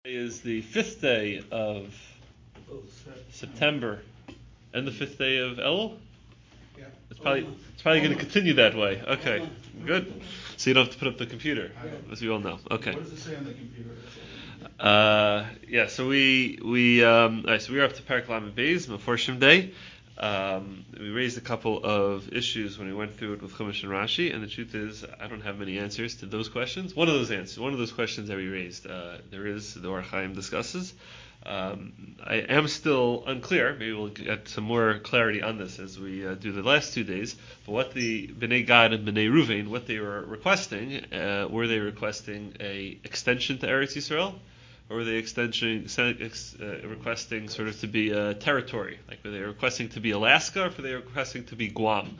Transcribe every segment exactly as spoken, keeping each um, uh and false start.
Is the fifth day of September and the fifth day of Elul? Yeah. It's probably it's probably going to continue that way. Okay, good. So you don't have to put up the computer, as we all know. Okay. What does it say on the computer? Uh, yeah. So we we um, all right, so we are up to Perek Lamed Beis, Meforshim Day. Um, we raised a couple of issues when we went through it with Chumash and Rashi, and the truth is, I don't have many answers to those questions. One of those answers, one of those questions that we raised, uh, there is the Or Chaim discusses. Um, I am still unclear. Maybe we'll get some more clarity on this as we uh, do the last two days. But what the Bnei Gad and Bnei Ruvain, what they were requesting, uh, were they requesting a extension to Eretz Yisrael? Or were they extension, uh, requesting sort of to be a territory? Like were they requesting to be Alaska, or were they requesting to be Guam?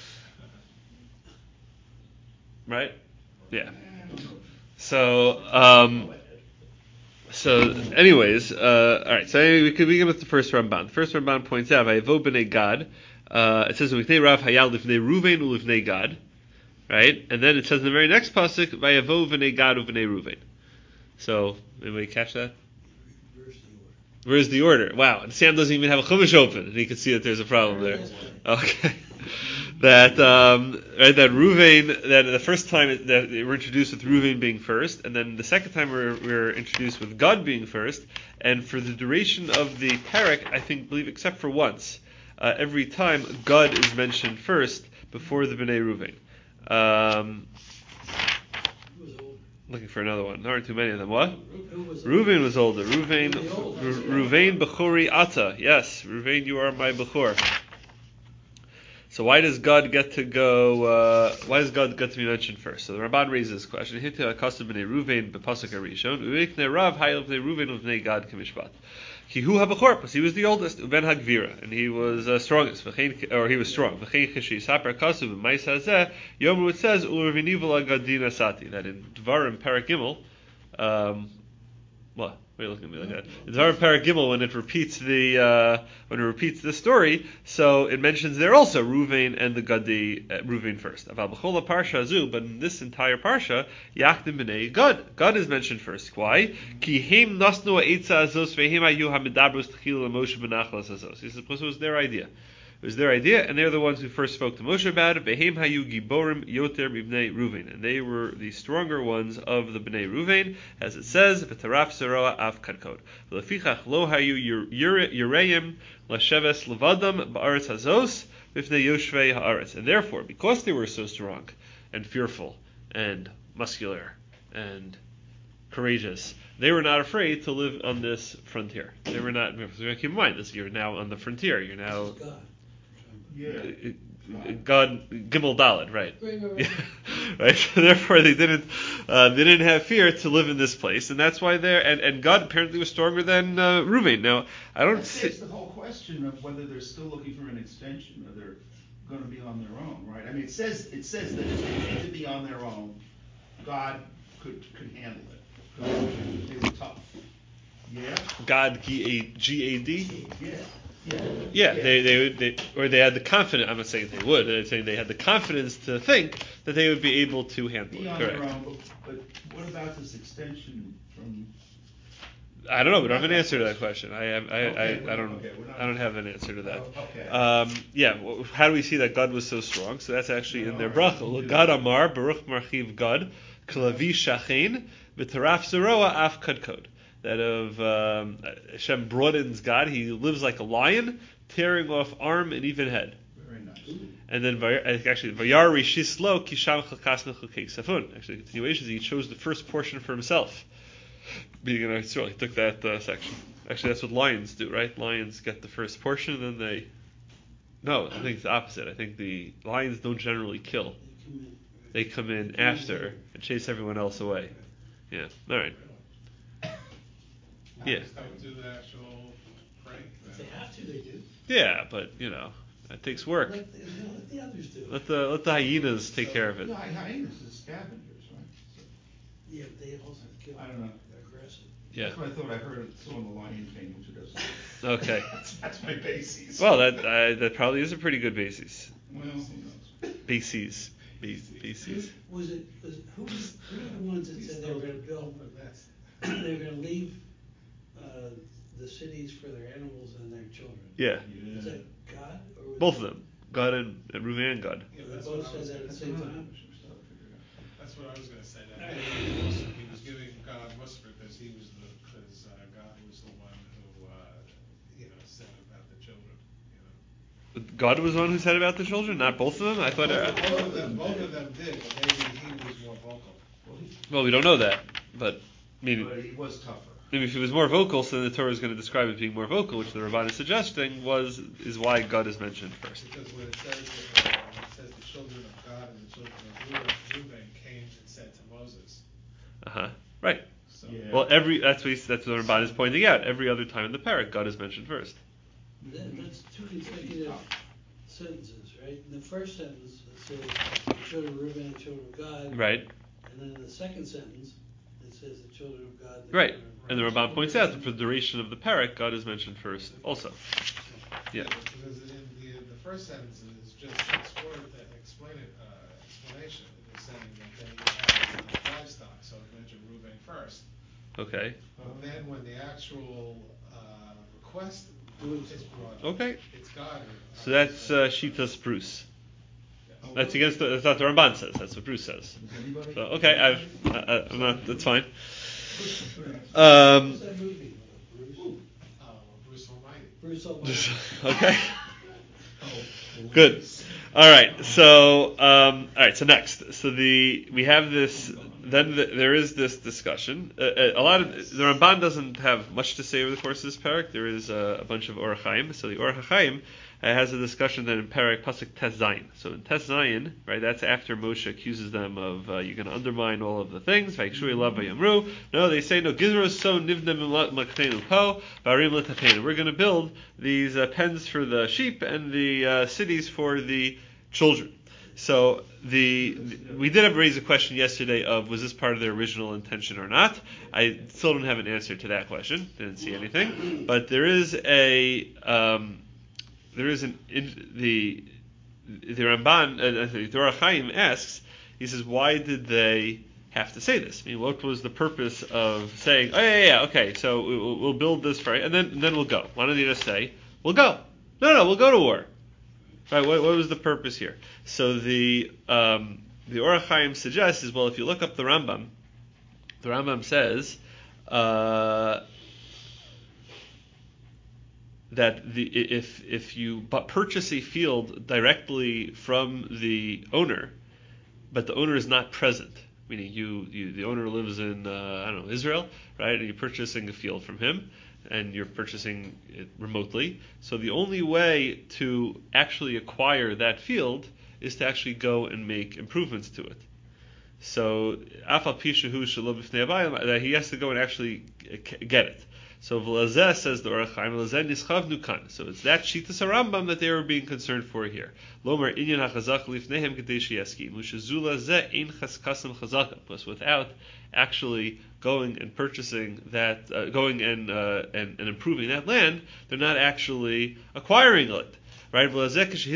Right? Yeah. So, um, so, anyways, uh, all right. So we could begin with the first Ramban. The first Ramban points out, "Vayevo b'nei Gad." Uh, it says, "V'nei Rav hayal lifnei Ruvain u'lifnei Gad." Right, and then it says in the very next pasuk, "Vayevo b'nei Gad u'v'nei Ruvain." So, anybody catch that? Where's the order? Wow, and Sam doesn't even have a Chumash open, and he can see that there's a problem there. Okay, that um, right, that Ruvain, that the first time it, that they were introduced with Ruvain being first, and then the second time we we're, we're introduced with Gad being first, and for the duration of the Perek, I think, believe except for once, uh, every time Gad is mentioned first before the Bnei Ruvain. Um, Looking for another one. There aren't too many of them. What? Reuven was older. Reuven, Reuven Bechori Ata. Yes, Reuven, you are my Bechor. So why does Gad get to go? Uh, why does Gad get to be mentioned first? So the Ramban raises this question. Hitta akasam b'nei Reuven b'pasuk harishon u'iknei Rav hayel b'nei Reuven u'bnei Gad k'mishpat. Ki hu habachor, because he was the oldest, uben hagvira, and he was uh, strongest, or he was strong. V'chein cheshi saper kasu b'mais hazeh yomu, it says u'rvinivu lagadina sati, that in Dvarim Perek Gimel, um, what? Why are you looking at me like that? In Dvarim Perek Gimel, when it repeats the uh, when it repeats the story, so it mentions there also Ruvain and the Gadi, uh, Ruvain first. Aval b'chola parsha azu, but in this entire parsha, Yachdim b'nei Gad, Gad is mentioned first. Why? Ki heim nasnu ha'etza azos ve'hem hayu hamidabros t'chil l'Moshe b'nachlas azos. He says because it was their idea. It was their idea, and they're the ones who first spoke to Moshe about it. Behem hayu giborim yoter b'bnei Ruvain, and they were the stronger ones of the bnei Ruvain, as it says, "V'taraf seroa av kadkod." V'lefichach lo hayu yureim lasheves levadam ba'aretz hazos b'fnei yoshvei haaretz, and therefore, because they were so strong and fearful and muscular and courageous, they were not afraid to live on this frontier. They were not. Keep in mind this: you're now on the frontier. You're now. Yeah. God, Gimel Daled, right? Yeah. Right. So therefore, they didn't, uh, they didn't have fear to live in this place, and that's why they're. And, and God apparently was stronger than uh, Reuven. Now, I don't. see. It's the whole question of whether they're still looking for an extension, or they're going to be on their own, right? I mean, it says it says that if they need to be on their own, God could could handle it. They were tough. Yeah. God, G A D. Yeah. Yeah, yeah, they they would, they, or they had the confidence. I'm not saying they would. I'm saying they had the confidence to think that they would be able to handle be it. on Correct. Their own, but, but what about this extension from? I don't know. We don't have an answer to that question. I I I, okay, I, I don't okay, not, I don't have an answer to that. Oh, okay. Um, yeah. Well, how do we see that God was so strong? So that's actually no, in their right, bracha. God Amar Baruch Marchiv God Klavi Shachain V'Taraf Zeroa Af Kadkod. That of um, Hashem broadens God. He lives like a lion, tearing off arm and even head. Very nice. And then actually, Vayar Rishislo Kisham Chalkas Nechukei Safun. Actually, the continuation is he chose the first portion for himself. Being an Israel, he took that uh, section. Actually, that's what lions do, right? Lions get the first portion, and then they. No, I think it's the opposite. I think the lions don't generally kill. They come in after and chase everyone else away. Yeah. All right. Yeah. Don't do the actual prank. If they have to, they do. Yeah, but you know, that takes work. Let the, you know, let the others do. Let the let the hyenas take so, care of it. Yeah, hyenas is scavengers, right? So, yeah, but they also kill. I don't know. They're aggressive. Yeah. That's what I thought I heard. Saw in the Lion King, which it doesn't. Okay. that's, that's my basis. Well, that uh, that probably is a pretty good basis. Well, who knows? Bases. Bases. Was it? Was it who? Was, who were the ones that said they were going to build? They were going to leave used for their animals and their children. Yeah, Is that God or was both of them, God and, and Reuven and God. Yeah, They that's both what I said was that at gonna the say. same time. That's what I was gonna say, that Alright. maybe he was, he was giving God Musper because he was the, because, uh, God was the one who, uh, you know, said about the children, you know. God was the one who said about the children, not both of them. I thought. Uh, Both of them, both of them did, but maybe he was more vocal. Well, he, well, we don't know that, but I mean, but he was tougher. maybe if he was more vocal, so then the Torah is going to describe it being more vocal, which the Ramban is suggesting was is why God is mentioned first. Because when it says, uh, when it says the children of God and the children of Reuben, Reuben came and said to Moses. Uh huh. Right. So, Yeah. Well, every that's what he's, that's what the Ramban is pointing out. Every other time in the parak, God is mentioned first. That, that's two consecutive sentences, right? In the first sentence, it says the children of Reuben and the children of God. Right. And then in the second sentence, it says the children of God. And the Right. children of And the Reuben. Ramban points out that for the duration of the parak, God is mentioned first also. Yeah. Because in the, the first sentence is just explain, explain it, uh, explanation. It is saying that they have uh, livestock, so it mentioned Reuben first. Okay. But then when the actual uh, request is brought up, Okay. it's God. So that's uh, Shitas Bruce. That's against the, that's not the Ramban says. That's what Bruce says. Does anybody? So okay, I've, I, I- I'm not. That's fine. What's Um, that movie? Bruce? Uh, Bruce Almighty. Bruce Almighty. okay. Good. All right. So, um, all right. So next, so the we have this. Then the, there is this discussion. Uh, a lot of the Ramban doesn't have much to say over the course of this parak. There is uh, a bunch of Orach Chaim. So the Orach Chaim uh, has a discussion then in parak pasuk Tes Zayin. So in Tes Zayin, right, that's after Moshe accuses them of uh, you're going to undermine all of the things. Vayikshuri lav vayamru. No, they say no. Gizros so nivna maknenu po barim l'tapenu. We're going to build these uh, pens for the sheep and the uh, cities for the children. So the, the we did have raised a question yesterday of was this part of their original intention or not. I still don't have an answer to that question. Didn't see anything, but there is a um, there is an in, the the Ramban uh, the Orach Chaim asks. He says, why did they have to say this? I mean, what was the purpose of saying, oh yeah, yeah, yeah okay, so we'll, we'll build this for and then and then we'll go. Why don't they just say, we'll go? No, no, we'll go to war. Right, what, what was the purpose here? So the um, the Orach Chaim suggests is, well, if you look up the Rambam, the Rambam says uh, that the if if you purchase a field directly from the owner, but the owner is not present, meaning you, you the owner lives in uh, I don't know Israel, right, and you're purchasing a field from him. And you're purchasing it remotely. So the only way to actually acquire that field is to actually go and make improvements to it. So afal pishahu shalom b'fnei abayim, that he has to go and actually get it. So v'lazeh says the Orach Chaim, v'lazeh nischavnu kan. So it's that shitas Rambam that they were being concerned for here. Lomer inyan hachazak lifneihem k'dei sheyaskim u'shezula zeh ein chaskasam chazaka. Plus without actually going and purchasing that, uh, going and, uh, and and improving that land, they're not actually acquiring it. Right? So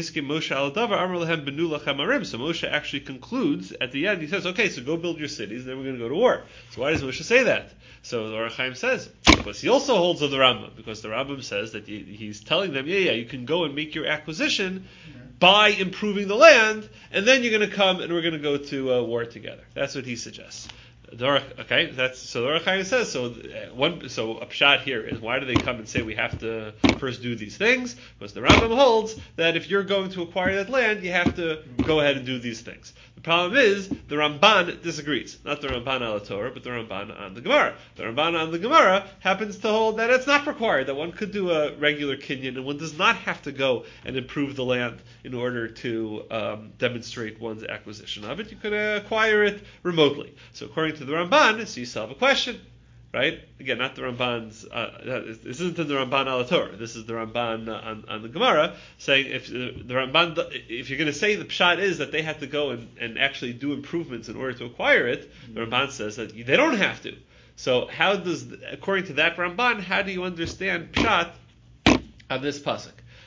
Moshe actually concludes at the end. He says, "Okay, so go build your cities. Then we're going to go to war." So why does Moshe say that? So the Orach Chaim says, because he also holds of the Rambam, because the Rambam says that he, he's telling them, yeah, yeah, you can go and make your acquisition by improving the land, and then you're going to come and we're going to go to uh, war together. That's what he suggests. Okay, that's so. The Orach Chaim says so. Uh, one so a pshat here is why do they come and say we have to first do these things? Because the Rambam holds that if you're going to acquire that land, you have to go ahead and do these things. The problem is the Ramban disagrees. Not the Ramban on the Torah, but the Ramban on the Gemara. The Ramban on the Gemara happens to hold that it's not required, that one could do a regular kinyan and one does not have to go and improve the land in order to um, demonstrate one's acquisition of it. You could uh, acquire it remotely. So according to the Ramban, so you solve a question, right? Again, not the Ramban's. Uh, this isn't in the Ramban al Torah. This is the Ramban uh, on, on the Gemara saying if the, the Ramban, if you're going to say the pshat is that they had to go and, and actually do improvements in order to acquire it, the Ramban says that they don't have to. So how does, according to that Ramban, how do you understand pshat on this pasuk?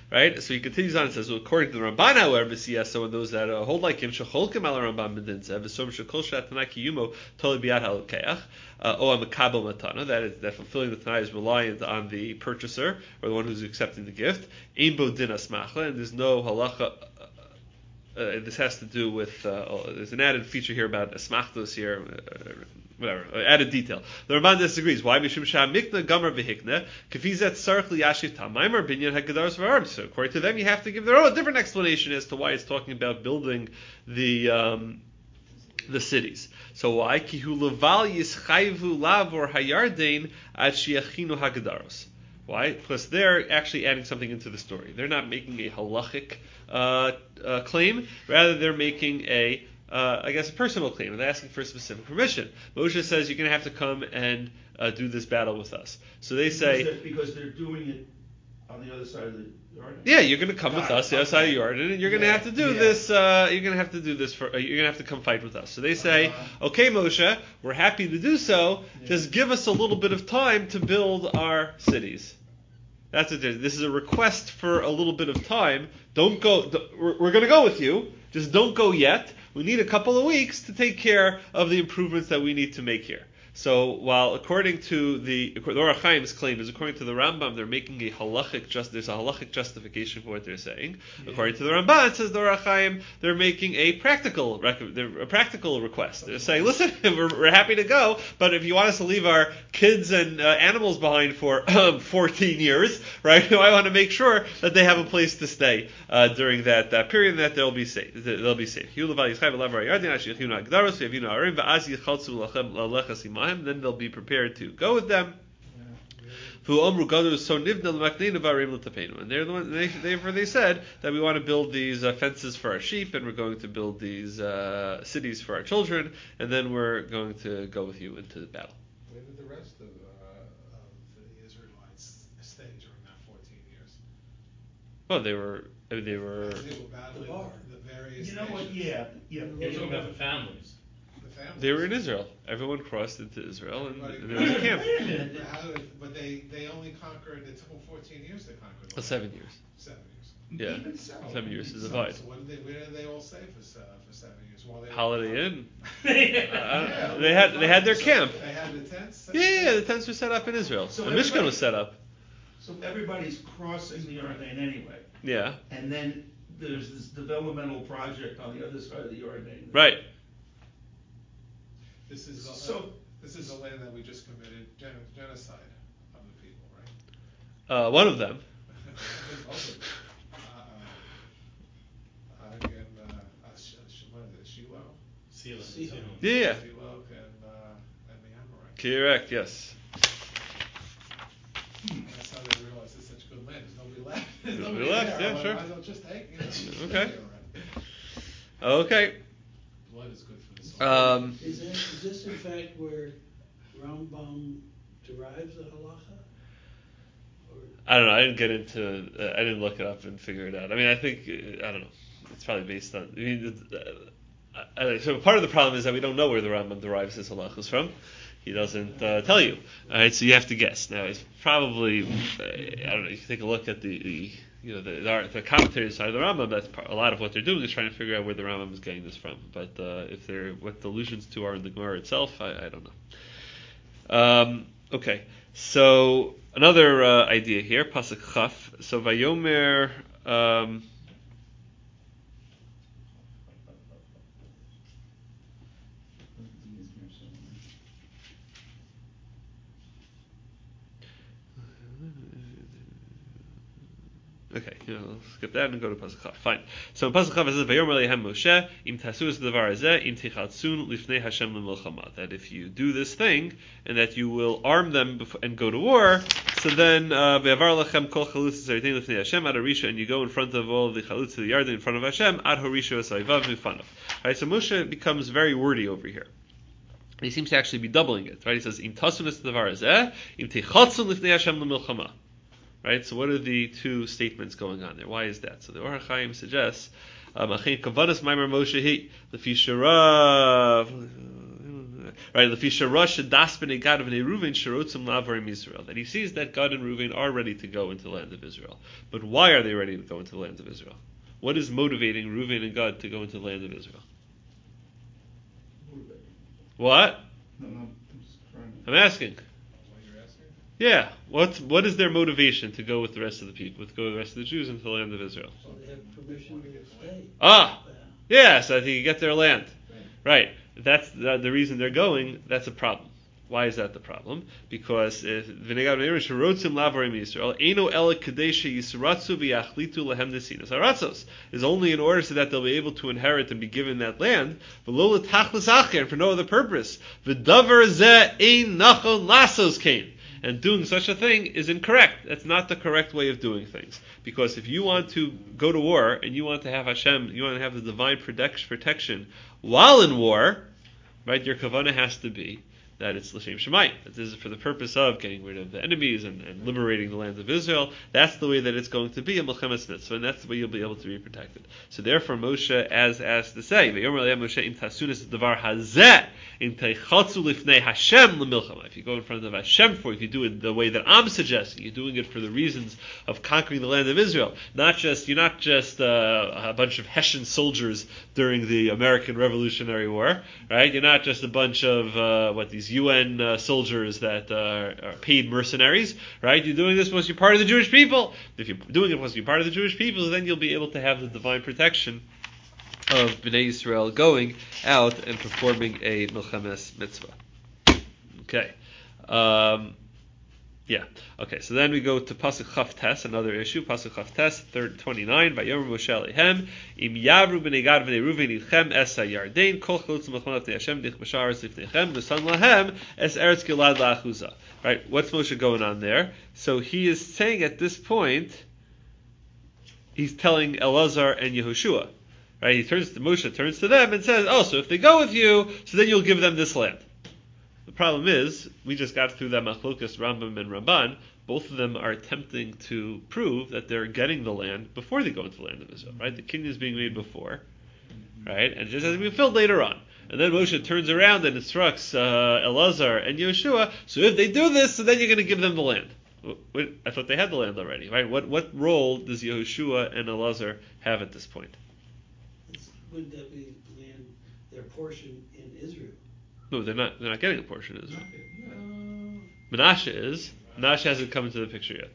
Right? So he continues on and says, well, according to the Ramban, however, so and those that uh, hold like him, shecholkim al Ramban medinzev, v'som shekol she'atanai kiyumo toli biyad halokeach, o amakabel matana, that is, that fulfilling the Tanai is reliant on the purchaser, or the one who's accepting the gift, ein bo din asmachla, and there's no halacha. Uh, this has to do with, uh, there's an added feature here about asmachtos here, uh, whatever, uh, added detail. The Ramban disagrees. Why? Mishum sha'mikna gamar v'hikna, kefizet sarch liyashiv ta'maimer binyan hagadaros v'arm. So according to them, you have to give their own different explanation as to why it's talking about building the um, the cities. So why? Kihu leval yischayvu lav or hayardain ad shiachinu hagadaros. Why? Because they're actually adding something into the story. They're not making a halachic uh, uh, claim. Rather, they're making a, uh, I guess, a personal claim. They're asking for specific permission. Moshe says, you're going to have to come and uh, do this battle with us. So they say... Because they're, because they're doing it on the other side of the Jordan. Yeah, you're going to come Got with it. us, the other side of the Jordan, and you're going to Yeah, have to do yeah. this, uh, you're going to have to do this, for, uh, you're going to have to come fight with us. So they say, Uh-huh. okay, Moshe, we're happy to do so, Yeah. just give us a little bit of time to build our cities. That's it. This is a request for a little bit of time. Don't go. We're, we're going to go with you. Just don't go yet. We need a couple of weeks to take care of the improvements that we need to make here. So while according to the the Or HaChaim's claim is according to the Rambam, they're making a halachic just there's a halachic justification for what they're saying. Yeah. According to the Ramban, it says the Or HaChaim, they're making a practical rec- a practical request. They're saying, listen, we're, we're happy to go, but if you want us to leave our kids and uh, animals behind for um, fourteen years, right? I want to make sure that they have a place to stay uh, during that, that period, and that they'll be safe. They'll be safe. Then they'll be prepared to go with them. And they're the one, they, therefore they said that we want to build these uh, fences for our sheep, and we're going to build these uh, cities for our children, and then we're going to go with you into the battle. Where did the rest of, uh, of the Israelites stay during that fourteen years? Well, they were, they were. They were battling The bar. the various You know what? nations. Yeah, yeah. You're talking about the families. The families. They were in Israel. Everyone crossed into Israel, and Everybody- there was a camp. Wait a minute. But how did- But they, they only conquered, it took them fourteen years to conquer. the Uh, seven years. Seven years. Yeah, Even so. seven years to So- divide. So what did they, where did they all stay for, se- for seven years? While they Holiday Inn. Yeah. Uh, they had they had their camp. They had the tents? Yeah, yeah, the tents were set up in Israel. So The Mishkan everybody- was set up. So everybody's crossing the Jordan anyway, Yeah, and then there's this developmental project on the other side of the Jordan. right. This is, the- So- this is the land that we just committed gen- genocide of the people, right? Uh, one of them. Both of them. Uh, uh, again, uh, uh, Sh- Sh- what is it, Shiloh? Seal it. Seal. Yeah, yeah. Shiloh and, uh, and the Amorites. Correct. Yes. That's how they realized it's such good land. There's nobody left. There's Nobody nobody left, there. yeah, Might sure. as well just take, you know. Okay. Yeah, right. Okay. Blood is good for the soul. Um, Is that, is this in fact where Rambam derives the halacha? Or I don't know. I didn't get into. Uh, I didn't look it up and figure it out. I mean, I think uh, I don't know. It's probably based on. I mean, uh, I, so part of the problem is that we don't know where the Rambam derives his halachas from. He doesn't uh, tell you. All right, so you have to guess. Now, it's probably. Uh, I don't know. You can take a look at the. the you know, the, the, the commentary side of the Rambam, that's part, a lot of what they're doing is trying to figure out where the Rambam is getting this from. But uh, if they're, what the allusions to are in the Gemara itself, I, I don't know. Um, okay, so another uh, idea here, Pasuk Chaf. So Vayomer, um, okay, you know, skip that and go to Pasuk Chaf. Fine. So in Pasuk Chaf it says, "Vayomer lehem Moshe, im tasu es davar hazeh, im tichatsun lifnei Hashem lemilchama." That if you do this thing and that you will arm them bef- and go to war, so then ve'avar lechem kol chalutz zaydein lifnei Hashem ad harisha, and you go in front of all of the chalutz of the Yarden in front of Hashem ad harisha esayvav mifanav. Right. So Moshe becomes very wordy over here. He seems to actually be doubling it. Right. He says, "Im tasun es davar hazeh, im tichatsun lifnei Hashem lemilchama." Right, so what are the two statements going on there? Why is that? So the Or HaChaim suggests, "Achin kavanas maimer Moshe hi lefi sharav Right? Lefisha Rosh das b'nei Gad v'nei Reuven sherotzim la'avorim Yisrael. That he sees that Gad and Reuven are ready to go into the land of Israel. But why are they ready to go into the land of Israel? What is motivating Reuven and Gad to go into the land of Israel? What? No, no, I'm just trying to. I'm asking. What you're asking? Yeah. What's what is their motivation to go with the rest of the people, to go with the rest of the Jews into the land of Israel? So they have permission to stay. Ah, Yeah. yes, I think you get their land. Right. That's the, the reason they're going. That's a problem. Why is that the problem? Because if V'negad lavorim Yisrael eno ela kadesha yisratzu v'yachlitu lehem nesinas haratzos is only in order so that they'll be able to inherit and be given that land. V'lo l'tachlis acher, for no other purpose. V'davar zeh ein nachon lasos kain. And doing such a thing is incorrect. That's not the correct way of doing things. Because if you want to go to war and you want to have Hashem, you want to have the divine protection while in war, right? Your kavanah has to be that it's l'shem shemayim. That this is for the purpose of getting rid of the enemies and, and liberating the land of Israel. That's the way that it's going to be a milchemes mitzvah, and that's the way you'll be able to be protected. So therefore, Moshe, as asked to say, "V'yomer le'em Moshe im tasunas davar hazeh im teichatzu lifnei Hashem l'milchama." If you go in front of Hashem for, if you do it the way that I'm suggesting, you're doing it for the reasons of conquering the land of Israel. Not just you're not just uh, a bunch of Hessian soldiers during the American Revolutionary War, right? You're not just a bunch of uh, what these U N uh, soldiers that uh, are paid mercenaries, right? You're doing this because you're part of the Jewish people. If you're doing it because you're part of the Jewish people, then you'll be able to have the divine protection of Bnei Yisrael going out and performing a milchemes mitzvah. Okay. Um, yeah. Okay. So then we go to Pasuk Chaf Tes, another issue. Pasuk Chaf Tes, third twenty-nine. Vayomer Moshe Alehem im yavru b'nei Gad v'nei Reuven idchem es hayarden kol chalutz machonat v'nei Hashem dich b'sharetz lifnechem v'san lahem es eretz gilad la'achuza. Right. What's Moshe going on there? So he is saying at this point, he's telling Elazar and Yehoshua. Right. He turns to Moshe, turns to them, and says, "Oh, so if they go with you, so then you'll give them this land." The problem is, we just got through that machlokas Rambam and Ramban. Both of them are attempting to prove that they're getting the land before they go into the land of Israel, right? The king is being made before, right? And it just has to be filled later on. And then Moshe turns around and instructs uh, Elazar and Yeshua, so if they do this, so then you're going to give them the land. Wait, I thought they had the land already, right? What what role does Yehoshua and Elazar have at this point? Wouldn't that be land, their portion in Israel? No, they're not. They're not getting a portion of Israel. No. Menashe is. Menashe hasn't come into the picture yet.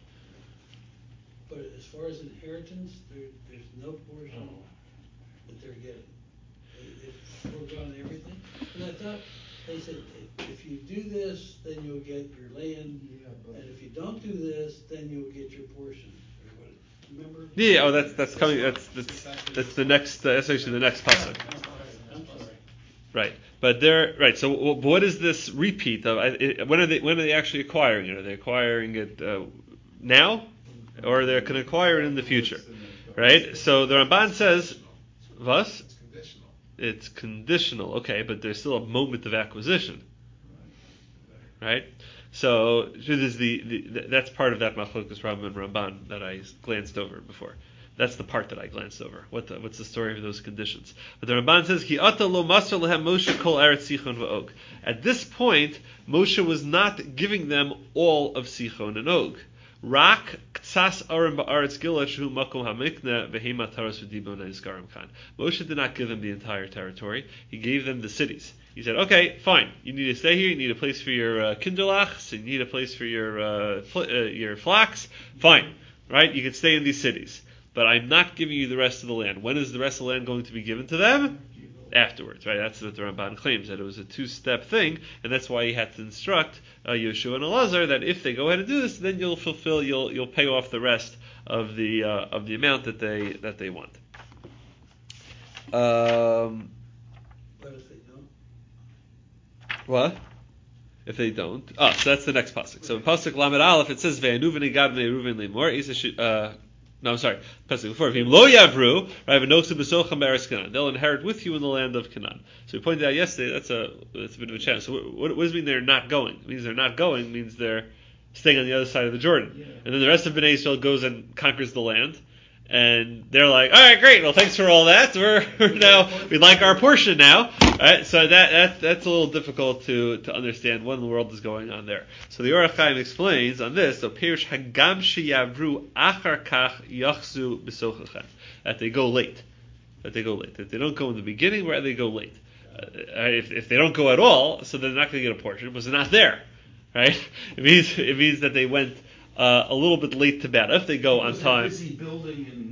But as far as inheritance, there, there's no portion that they're getting. They, they've foregone everything. And I thought they said, if, if you do this, then you'll get your land, and if you don't do this, then you'll get your portion. Or what, remember? Yeah. Oh, that's that's coming. That's that's that's the next. Uh, that's actually the next pasuk. I'm sorry. Right, but they're right. So, w- what is this repeat of? It, when are they? When are they actually acquiring it? Are they acquiring it uh, now, or are they going to acquire it in the future? Right. So the Ramban says, "Was." It's conditional. It's conditional. Okay, but there's still a moment of acquisition. Right. So there's the, the that's part of that Machlokas Rambam and Ramban that I glanced over before. That's the part that I glanced over. What the, what's the story of those conditions? But the Ramban says, Ki ata lo masar lehem Moshe kol eretz Sichon v'Og. At this point, Moshe was not giving them all of Sichon and Og. Rak ktsas arim ba'aretz Gilead shehu makom hamikne v'hema taras v'dibon ha'izgarim kan. Moshe did not give them the entire territory. He gave them the cities. He said, okay, fine. You need to stay here. You need a place for your uh, kinderlachs. You need a place for your uh, fl- uh, your flax. Fine, right? You can stay in these cities. But I'm not giving you the rest of the land. When is the rest of the land going to be given to them? Afterwards, right? That's what the Ramban claims, that it was a two-step thing, and that's why he had to instruct uh, Yeshua and Elazar that if they go ahead and do this, then you'll fulfill, you'll you'll pay off the rest of the uh, of the amount that they that they want. Um, But if they don't? what? If they don't, ah, so that's the next pasuk. So in pasuk Lamed Aleph it says Ve'anu v'negad v'nei Reuven lemor Isa uh No, I'm sorry. Before, lo yavru, they'll inherit with you in the land of Canaan. So we pointed out yesterday that's a that's a bit of a challenge. So what, what does it mean they're not going? It means they're not going means they're staying on the other side of the Jordan, Yeah. and then the rest of Bnei Israel goes and conquers the land, And they're like, all right, great. Well, thanks for all that. We're, we're now we like our portion now. All right, so that, that that's a little difficult to, to understand what in the world is going on there. So the Orach Chaim explains on this. So Perish Hagam Sheyavru Achar Kach Yachzu B'Sochachem, that they go late, that they go late, that they don't go in the beginning, where they go late. Uh, if if they don't go at all, so they're not going to get a portion because they're not there, right? It means it means that they went uh, a little bit late to bed. If they go on Was time. Busy building and.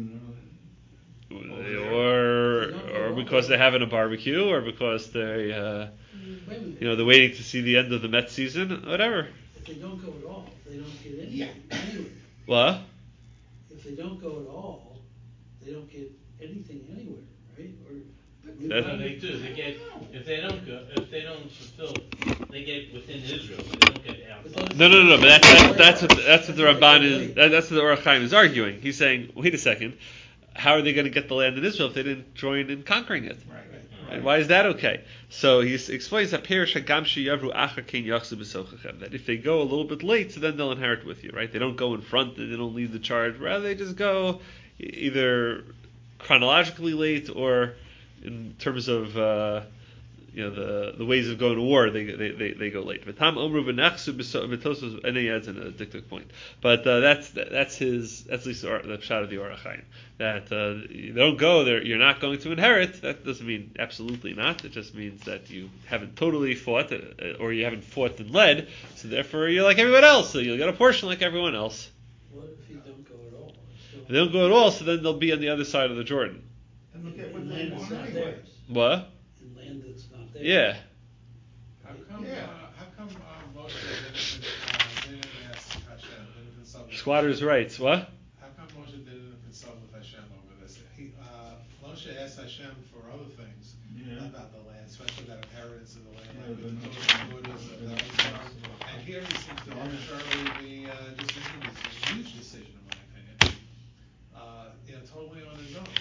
Or, or because they're having a barbecue, or because they, uh, you know, they're waiting to see the end of the Mets season, whatever. If they don't go at all, they don't get Yeah. anything anywhere. What? If they don't go at all, they don't get anything anywhere, right? Or That's- No, they do. They get if they don't go, if they don't fulfill, they get within Israel. But they don't get outside. No, no, no, no. But that's that's, that's what that's what the Ramban is. That, that's what the Orach Chaim is arguing. He's saying, wait a second, how are they going to get the land in Israel if they didn't join in conquering it? Right, right. And why is that okay? So he explains that Perish Hagam Sheyavru Achar Ken Yachzu B'Sochachem, that if they go a little bit late, so then they'll inherit with you, right? They don't go in front, they don't lead the charge. Rather, they just go either chronologically late or in terms of uh, you know the the ways of going to war, they they they, they go late. But Tam Omru V'Nachsu B'Tosos, and he adds in a dictic point. But uh, that's that's his that's at least the, the shot of the Orach Chaim. That uh, you don't go there, you're not going to inherit. That doesn't mean absolutely not. It just means that you haven't totally fought, uh, or you haven't fought and led. So therefore, you're like everyone else. So you'll get a portion like everyone else. what if you don't go at all? Still- If they don't go at all, so then they'll be on the other side of the Jordan. And look at in what they land that's want not anyway. theirs. What? In land that's not theirs. Yeah. How come, Yeah. uh, how come, uh, Moshe didn't, uh, didn't ask Hashem, didn't consult with Squatters' rights. What? How come Moshe didn't consult with Hashem over this? He, uh, Moshe asked Hashem for other things Yeah. about the land, especially that inheritance of the land, Yeah, like with but the not- Torah, Buddhism, that was done. And here he seems to arbitrarily be, uh, just making this huge decision, in my opinion, uh, you know, totally on his own.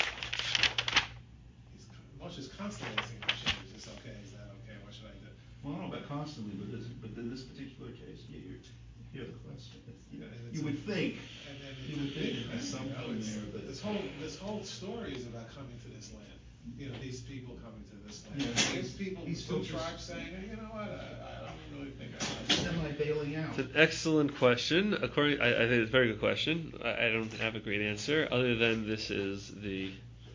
He's, Moshe's constantly asking Hashem, is this okay, is that okay, what should I do? Well, I don't know about constantly, but this, but in this particular case, you, you hear the question. It's, you know, And it's you would a- think. And then You it's a would think big there'd be thing, you know, something it's- there, but- This whole, this whole story is about coming to this land. You know, these people coming to this land. Yeah. These people, He's two focused- tribes saying, hey, you know what, I, I don't really think I like it. Semi bailing out. It's an excellent question. According, I, I think it's a very good question. I, I don't have a great answer, other than this is the.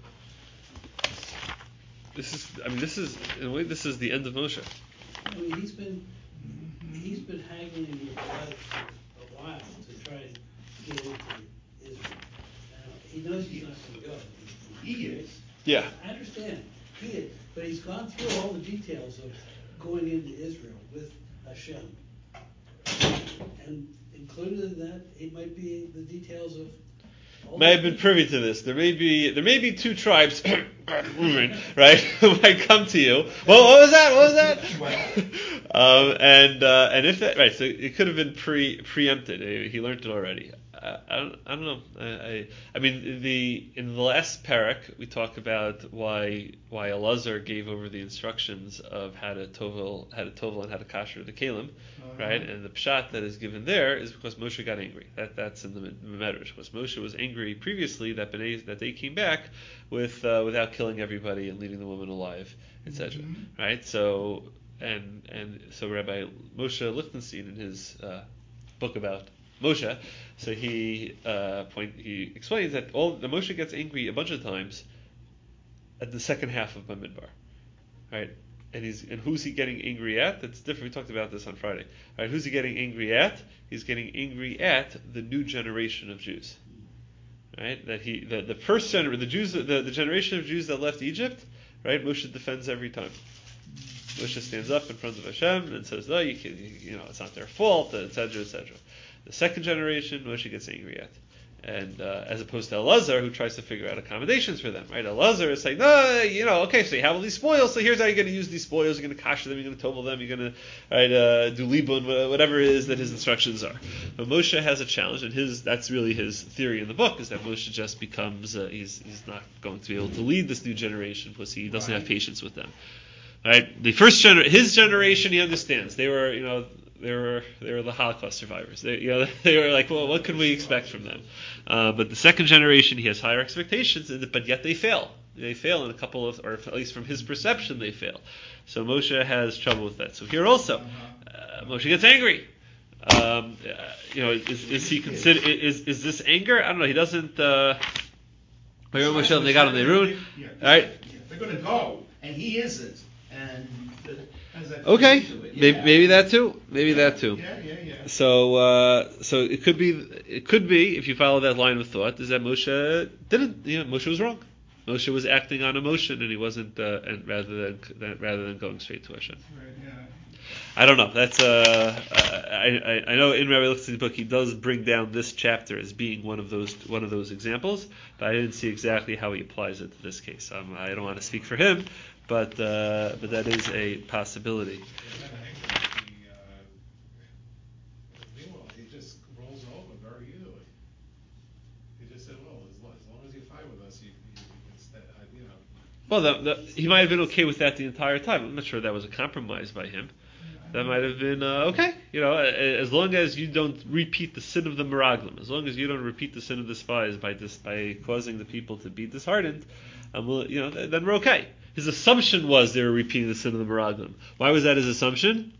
This is, I mean, this is in a way, this is the end of Moshe. I mean, he's been, he's been haggling with God for a while to try and get into Israel. Now, he knows he's not gonna go. He is. Yeah. I understand, he is, but he's gone through all the details of going into Israel with Hashem. And included in that, it might be the details of all May the have been people. privy to this. There may be there may be two tribes, right, who might come to you. Well, what was that? What was that? um, and uh, and if that right, so it could have been pre preempted. He learned it already. I, I don't I don't know. I, I I mean the in the last parak we talk about why why Elazar gave over the instructions of how to tovel how to tovel and how to kasher the kalim, right? And the pshat that is given there is because Moshe got angry. That that's in the Medrash. Because Moshe was angry previously that Bnei, that they came back with uh, without killing everybody and leaving the woman alive, et cetera. Mhm. Right? So and and so Rabbi Moshe Lichtenstein in his uh, book about Moshe, so he uh, point he explains that all the Moshe gets angry a bunch of times at the second half of Bamidbar, right? And he's and who's he getting angry at? That's different. We talked about this on Friday. Right? Who's he getting angry at? He's getting angry at the new generation of Jews. Right? That he the, the first gener the Jews the, the generation of Jews that left Egypt, right? Moshe defends every time. Moshe stands up in front of Hashem and says, "No, you can, you, you know, it's not their fault," et cetera, et cetera. The second generation, Moshe gets angry at. And uh, as opposed to Elazar, who tries to figure out accommodations for them, right? Elazar is saying, no, you know, okay, so you have all these spoils, so here's how you're going to use these spoils. You're going to kasher them, you're going to tovel them, you're going to right, uh, do libun, whatever it is that his instructions are. But Moshe has a challenge, and his that's really his theory in the book, is that Moshe just becomes, uh, he's he's not going to be able to lead this new generation because he doesn't Right. have patience with them. Right? The first gener- his generation, he understands. They were, you know, they were they were the Holocaust survivors. They, you know, they were like, well, what can we expect from them? Uh, but the second generation, he has higher expectations, but yet they fail. They fail in a couple of, or at least from his perception, they fail. So Moshe has trouble with that. So here also, uh, Moshe gets angry. Um, uh, you know, is, is he consider is is this anger? I don't know. He doesn't. Uh, Moshe, they got him. They ruined. Yeah, All right. yeah, they're going to go, and he isn't. And the, how's that Okay, fit into it? maybe, Yeah. maybe that too. Maybe Yeah, that too. Yeah, yeah, yeah. So, uh, so it could be, it could be, if you follow that line of thought, is that Moshe didn't, you know, Moshe was wrong. Moshe was acting on emotion, and he wasn't, uh, and rather than, than rather than going straight to Hashem. Right, yeah. I don't know. That's uh, I, I I know in Rabbi Lichtenstein's book he does bring down this chapter as being one of those one of those examples, but I didn't see exactly how he applies it to this case. Um, I don't want to speak for him, but uh, but that is a possibility. Yeah, that anger, he, uh, meanwhile, he just rolls over very easily. He just said, well, as long as, long as you fight with us, you, you, you can stay, uh, you know. Well, the, the, he might have been okay with that the entire time. I'm not sure that was a compromise by him. That might have been uh, okay, you know, as long as you don't repeat the sin of the Meraglim, as long as you don't repeat the sin of the spies by dis- by causing the people to be disheartened, um, you know, then we're okay. His assumption was they were repeating the sin of the Meraglim. Why was that his assumption?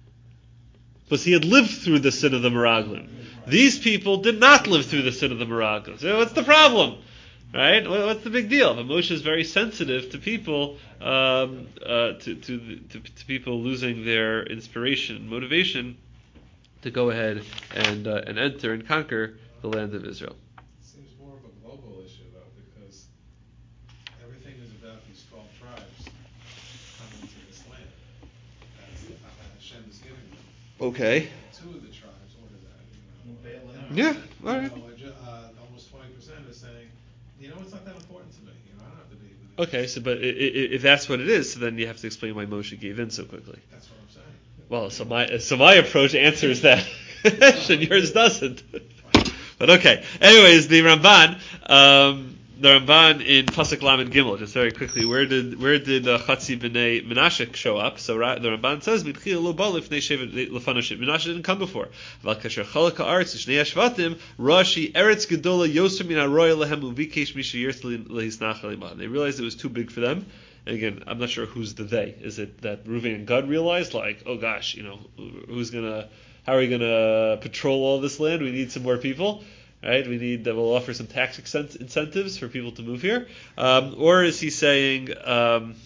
Because he had lived through the sin of the Meraglim. These people did not live through the sin of the Meraglim. So what's the problem? Right? What's the big deal? But Moshe is very sensitive to people, um, uh, to, to, to to people losing their inspiration and motivation to go ahead and uh, and enter and conquer the land of Israel. It seems more of a global issue, though, because everything is about these twelve tribes coming to this land. That's the, that Hashem is giving them. Okay. Two of the tribes, what is that? You know, Balaam. Yeah. you All right. know, uh, ju- uh, almost twenty percent are saying, you know, it's not that important to me. You know, I don't have to be. Okay. So, but i- i- if that's what it is, so then you have to explain why Moshe gave in so quickly. That's what I'm saying. Well, so my so my approach answers that question. Yours doesn't. But okay. Anyways, the Ramban, um, the Ramban in Pasuk Lamed Gimel. Just very quickly, where did where did uh, Chatzi b'nei Menashe show up? So ra- the Ramban says, "Mitchil lo ba lifnei shevet lefanashit." Menashe didn't come before. Val kasher chalak haaretz shnei shvatim Rashi eretz gedola yoser min haroya lehem uvikesh misha yirtz lehisnach alimah. They realized it was too big for them. And again, I'm not sure who's the they. Is it that Reuven and Gad realized, like, oh gosh, you know, who's gonna, how are we gonna patrol all this land? We need some more people, right? We need that. We'll offer some tax incentives for people to move here. Um, or is he saying, um,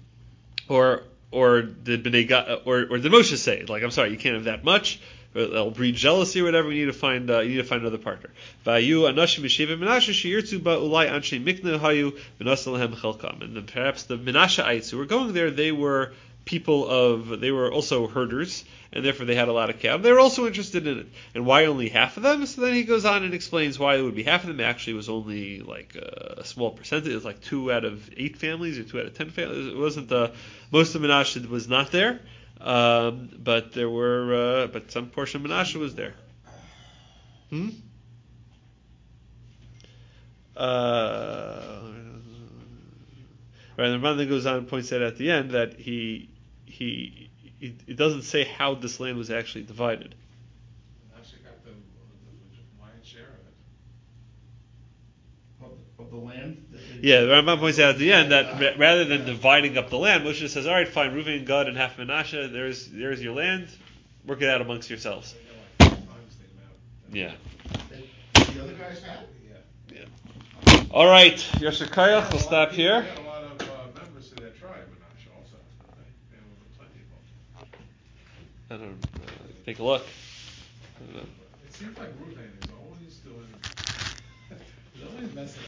or or did Bnei Gad, or or did Moshe say, like, I'm sorry, you can't have that much. They'll breed jealousy or whatever. We need to find. Uh, you need to find another partner. And then perhaps the Menasheites who were going there, they were people of. They were also herders, and therefore they had a lot of cattle. They were also interested in it. And why only half of them? So then he goes on and explains why it would be half of them. Actually, it was only like a small percentage. It was like two out of eight families or two out of ten families. It wasn't. Uh, most of Menashe was not there. Um, but there were, uh, but some portion of Menashe was there. Hmm? Uh, right, the Ramban then goes on and points out at the end that he, he, he, it doesn't say how this land was actually divided. Menashe got the, the lion's share of it. Of, of the land? that they- Yeah, the Rambam points out at the end that ra- rather than dividing up the land, Moshe says, all right, fine, Reuven, Gad, and half Menashe, there's there's your land, work it out amongst yourselves. They got like five times the amount. Yeah. that The other guys had? Yeah. Yeah. All right, Yosher They Kayach, had a we'll lot stop of people- here. They had a lot of uh, members to their tribe, Menashe, also. Didn't they? They were plenty of them. I don't uh, take a look. I don't know. It seems like Reuven is always doing, he's always messing